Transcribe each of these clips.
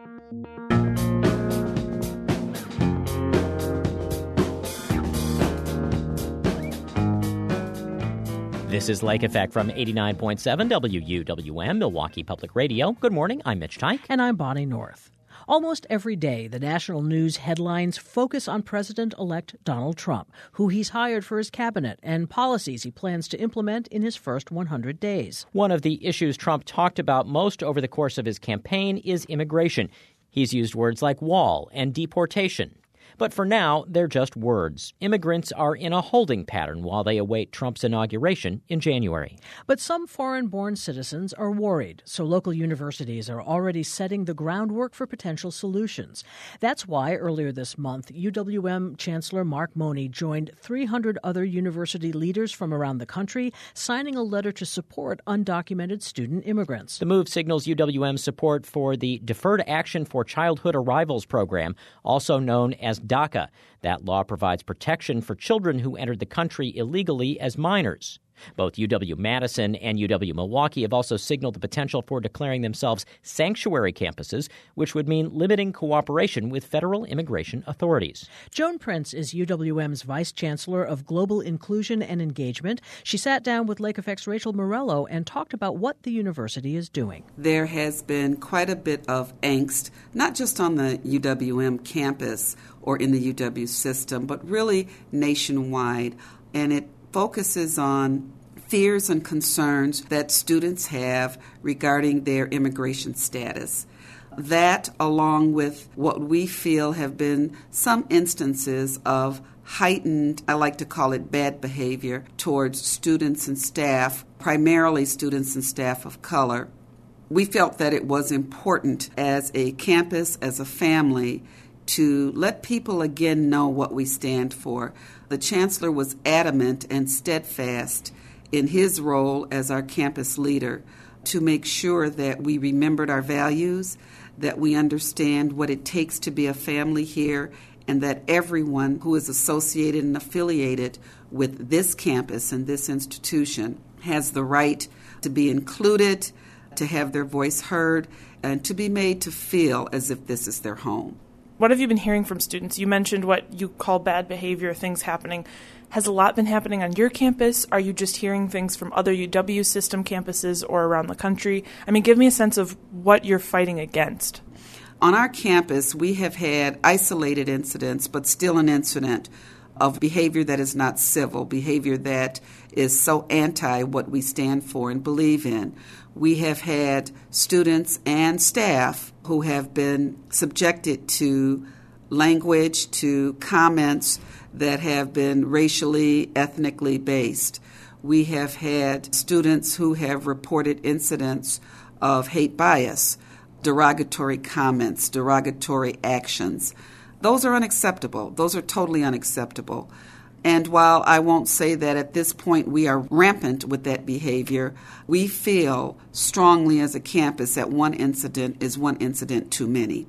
This is Lake Effect from 89.7 WUWM, Milwaukee Public Radio. Good morning, I'm Mitch Teich. And I'm Bonnie North. Almost every day, the national news headlines focus on President-elect Donald Trump, who he's hired for his cabinet and policies he plans to implement in his first 100 days. One of the issues Trump talked about most over the course of his campaign is immigration. He's used words like wall and deportation. But for now, they're just words. Immigrants are in a holding pattern while they await Trump's inauguration in January. But some foreign-born citizens are worried, so local universities are already setting the groundwork for potential solutions. That's why earlier this month, UWM Chancellor Mark Money joined 300 other university leaders from around the country, signing a letter to support undocumented student immigrants. The move signals UWM's support for the Deferred Action for Childhood Arrivals program, also known as DACA. That law provides protection for children who entered the country illegally as minors. Both UW-Madison and UW-Milwaukee have also signaled the potential for declaring themselves sanctuary campuses, which would mean limiting cooperation with federal immigration authorities. Joan Prince is UWM's Vice Chancellor of Global Inclusion and Engagement. She sat down with Lake Effect's Rachel Morello and talked about what the university is doing. There has been quite a bit of angst, not just on the UWM campus or in the UW system, but really nationwide, and it focuses on fears and concerns that students have regarding their immigration status. That, along with what we feel have been some instances of heightened, I like to call it bad behavior, towards students and staff, primarily students and staff of color. We felt that it was important as a campus, as a family, to let people again know what we stand for. The chancellor was adamant and steadfast in his role as our campus leader to make sure that we remembered our values, that we understand what it takes to be a family here, and that everyone who is associated and affiliated with this campus and this institution has the right to be included, to have their voice heard, and to be made to feel as if this is their home. What have you been hearing from students? You mentioned what you call bad behavior, things happening. Has a lot been happening on your campus? Are you just hearing things from other UW system campuses or around the country? I mean, give me a sense of what you're fighting against. On our campus, we have had isolated incidents, but still an incident of behavior that is not civil, behavior that is so anti what we stand for and believe in. We have had students and staff who have been subjected to language, to comments that have been racially, ethnically based. We have had students who have reported incidents of hate bias, derogatory comments, derogatory actions. Those are unacceptable. Those are totally unacceptable. And while I won't say that at this point we are rampant with that behavior, we feel strongly as a campus that one incident is one incident too many.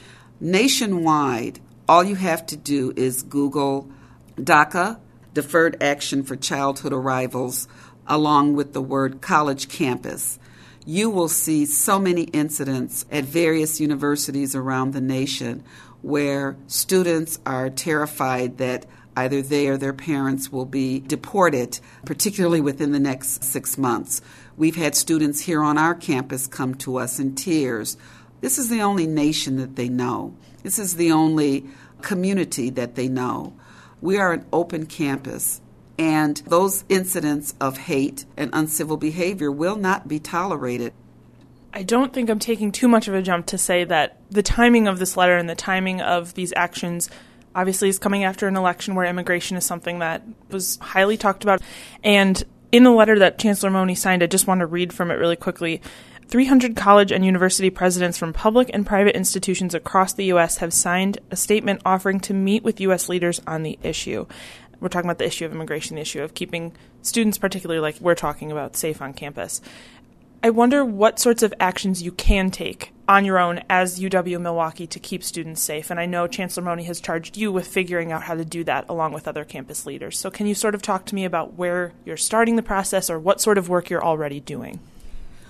Nationwide, all you have to do is Google DACA, Deferred Action for Childhood Arrivals, along with the word college campus. You will see so many incidents at various universities around the nation where students are terrified that either they or their parents will be deported, particularly within the next 6 months. We've had students here on our campus come to us in tears. This is the only nation that they know. This is the only community that they know. We are an open campus, and those incidents of hate and uncivil behavior will not be tolerated. I don't think I'm taking too much of a jump to say that the timing of this letter and the timing of these actions obviously is coming after an election where immigration is something that was highly talked about. And in the letter that Chancellor Money signed, I just want to read from it really quickly. 300 college and university presidents from public and private institutions across the U.S. have signed a statement offering to meet with U.S. leaders on the issue. We're talking about the issue of immigration, the issue of keeping students, particularly like we're talking about, safe on campus. I wonder what sorts of actions you can take on your own as UW-Milwaukee to keep students safe. And I know Chancellor Money has charged you with figuring out how to do that along with other campus leaders. So can you sort of talk to me about where you're starting the process or what sort of work you're already doing?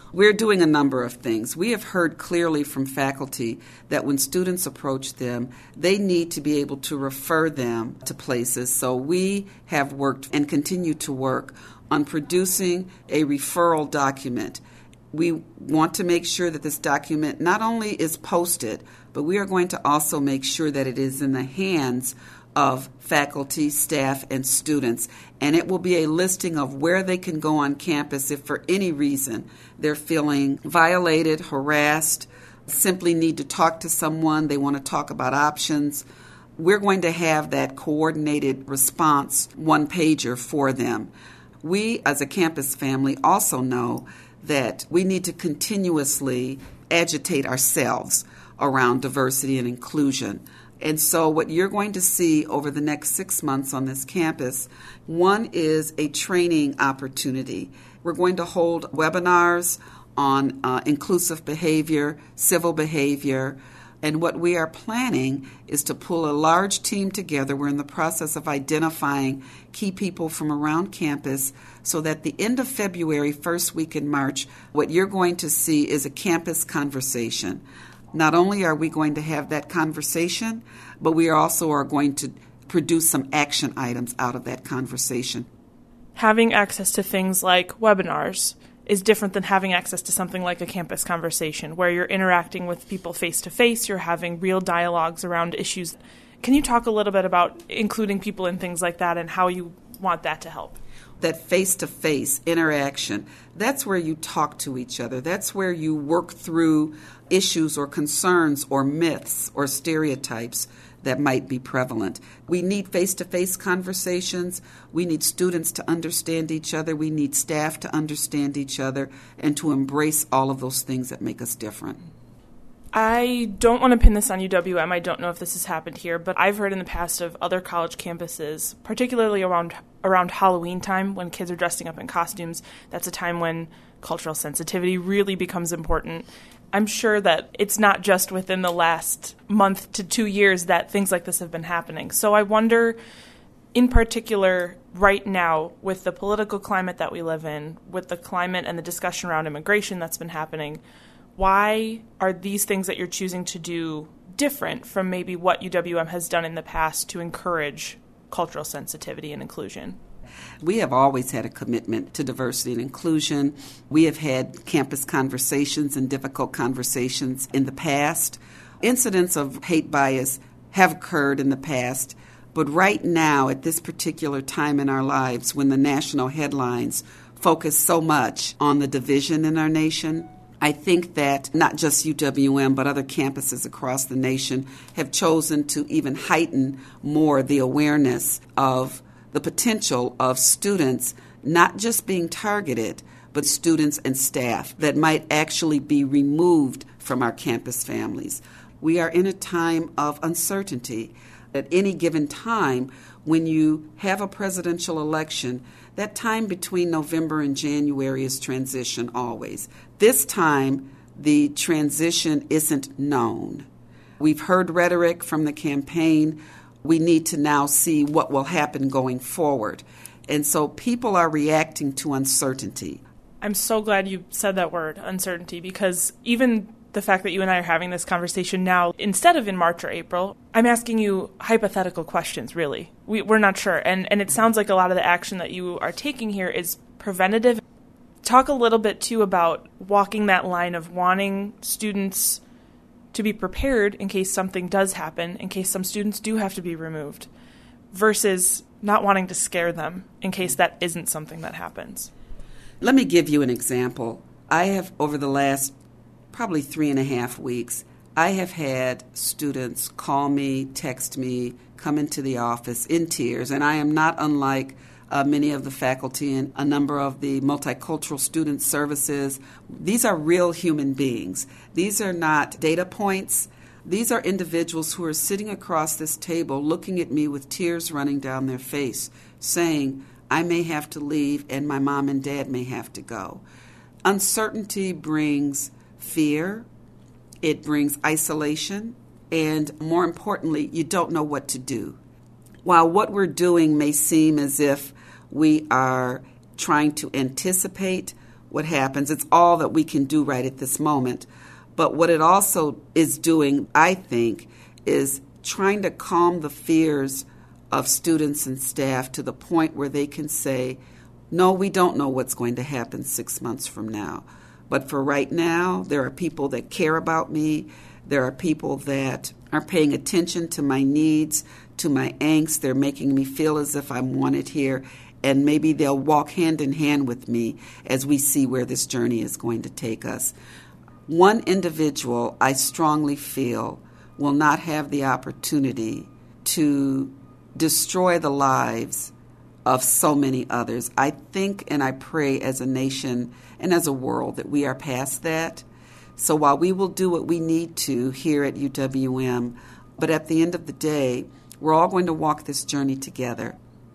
We're doing a number of things. We have heard clearly from faculty that when students approach them, they need to be able to refer them to places. So we have worked and continue to work on producing a referral document. We want to make sure that this document not only is posted, but we are going to also make sure that it is in the hands of faculty, staff, and students. And it will be a listing of where they can go on campus if for any reason they're feeling violated, harassed, simply need to talk to someone, they want to talk about options. We're going to have that coordinated response one-pager for them. We, as a campus family, also know that we need to continuously agitate ourselves around diversity and inclusion. And so what you're going to see over the next 6 months on this campus, one is a training opportunity. We're going to hold webinars on inclusive behavior, civil behavior, and what we are planning is to pull a large team together. We're in the process of identifying key people from around campus so that the end of February, first week in March, what you're going to see is a campus conversation. Not only are we going to have that conversation, but we also are going to produce some action items out of that conversation. Having access to things like webinars is different than having access to something like a campus conversation where you're interacting with people face-to-face, you're having real dialogues around issues. Can you talk a little bit about including people in things like that and how you want that to help? That face-to-face interaction, that's where you talk to each other. That's where you work through issues or concerns or myths or stereotypes that might be prevalent. We need face-to-face conversations. We need students to understand each other. We need staff to understand each other and to embrace all of those things that make us different. I don't want to pin this on UWM. I don't know if this has happened here, but I've heard in the past of other college campuses, particularly around Halloween time when kids are dressing up in costumes. That's a time when cultural sensitivity really becomes important. I'm sure that it's not just within the last month to 2 years that things like this have been happening. So I wonder, in particular, right now, with the political climate that we live in, with the climate and the discussion around immigration that's been happening, why are these things that you're choosing to do different from maybe what UWM has done in the past to encourage cultural sensitivity and inclusion? We have always had a commitment to diversity and inclusion. We have had campus conversations and difficult conversations in the past. Incidents of hate bias have occurred in the past, but right now, at this particular time in our lives, when the national headlines focus so much on the division in our nation, I think that not just UWM, but other campuses across the nation have chosen to even heighten more the awareness of the potential of students not just being targeted, but students and staff that might actually be removed from our campus families. We are in a time of uncertainty. At any given time, when you have a presidential election, that time between November and January is transition always. This time, the transition isn't known. We've heard rhetoric from the campaign. We need to now see what will happen going forward. And so people are reacting to uncertainty. I'm so glad you said that word, uncertainty, because even the fact that you and I are having this conversation now, instead of in March or April, I'm asking you hypothetical questions, really. We're not sure. And it sounds like a lot of the action that you are taking here is preventative. Talk a little bit, too, about walking that line of wanting students to be prepared in case something does happen, in case some students do have to be removed, versus not wanting to scare them in case that isn't something that happens. Let me give you an example. I have, over the last probably 3.5 weeks, I have had students call me, text me, come into the office in tears, and I am not unlike many of the faculty and a number of the multicultural student services. These are real human beings. These are not data points. These are individuals who are sitting across this table looking at me with tears running down their face, saying, I may have to leave and my mom and dad may have to go. Uncertainty brings fear, it brings isolation, and more importantly, you don't know what to do. While what we're doing may seem as if we are trying to anticipate what happens. It's all that we can do right at this moment. But what it also is doing, I think, is trying to calm the fears of students and staff to the point where they can say, no, we don't know what's going to happen 6 months from now. But for right now, there are people that care about me. There are people that are paying attention to my needs, to my angst. They're making me feel as if I'm wanted here. And maybe they'll walk hand in hand with me as we see where this journey is going to take us. One individual, I strongly feel, will not have the opportunity to destroy the lives of so many others. I think and I pray as a nation and as a world that we are past that. So while we will do what we need to here at UWM, but at the end of the day, we're all going to walk this journey together.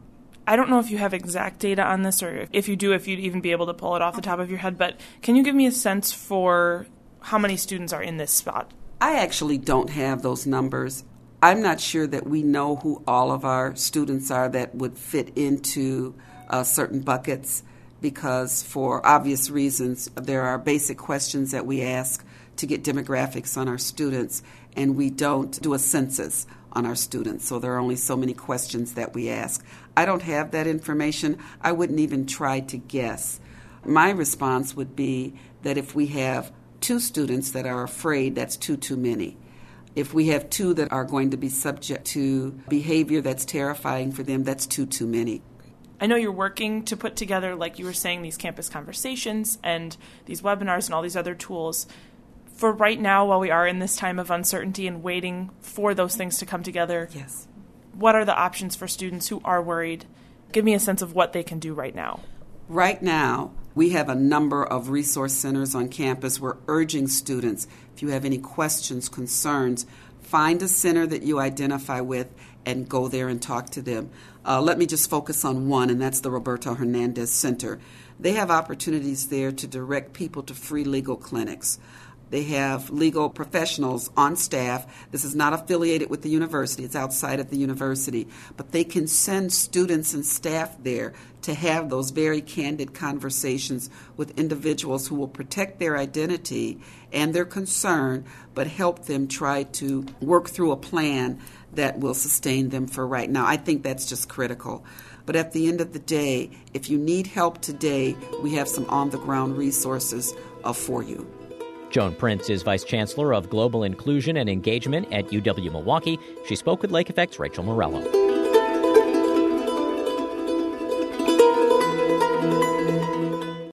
I don't know if you have exact data on this, or if you do, if you'd even be able to pull it off the top of your head, but can you give me a sense for how many students are in this spot? I actually don't have those numbers. I'm not sure that we know who all of our students are that would fit into certain buckets, because for obvious reasons, there are basic questions that we ask to get demographics on our students, and we don't do a census on our students, so there are only so many questions that we ask. I don't have that information. I wouldn't even try to guess. My response would be that if we have 2 students that are afraid, that's too many. If we have 2 that are going to be subject to behavior that's terrifying for them, that's too many. I know you're working to put together, like you were saying, these campus conversations and these webinars and all these other tools. For right now, while we are in this time of uncertainty and waiting for those things to come together, yes, what are the options for students who are worried? Give me a sense of what they can do right now. Right now, we have a number of resource centers on campus. We're urging students, if you have any questions, concerns, find a center that you identify with and go there and talk to them. Let me just focus on one, and that's the Roberto Hernandez Center. They have opportunities there to direct people to free legal clinics. They have legal professionals on staff. This is not affiliated with the university. It's outside of the university. But they can send students and staff there to have those very candid conversations with individuals who will protect their identity and their concern, but help them try to work through a plan that will sustain them for right now. I think that's just critical. But at the end of the day, if you need help today, we have some on-the-ground resources for you. Joan Prince is Vice Chancellor of Global Inclusion and Engagement at UW-Milwaukee. She spoke with Lake Effect's Rachel Morello.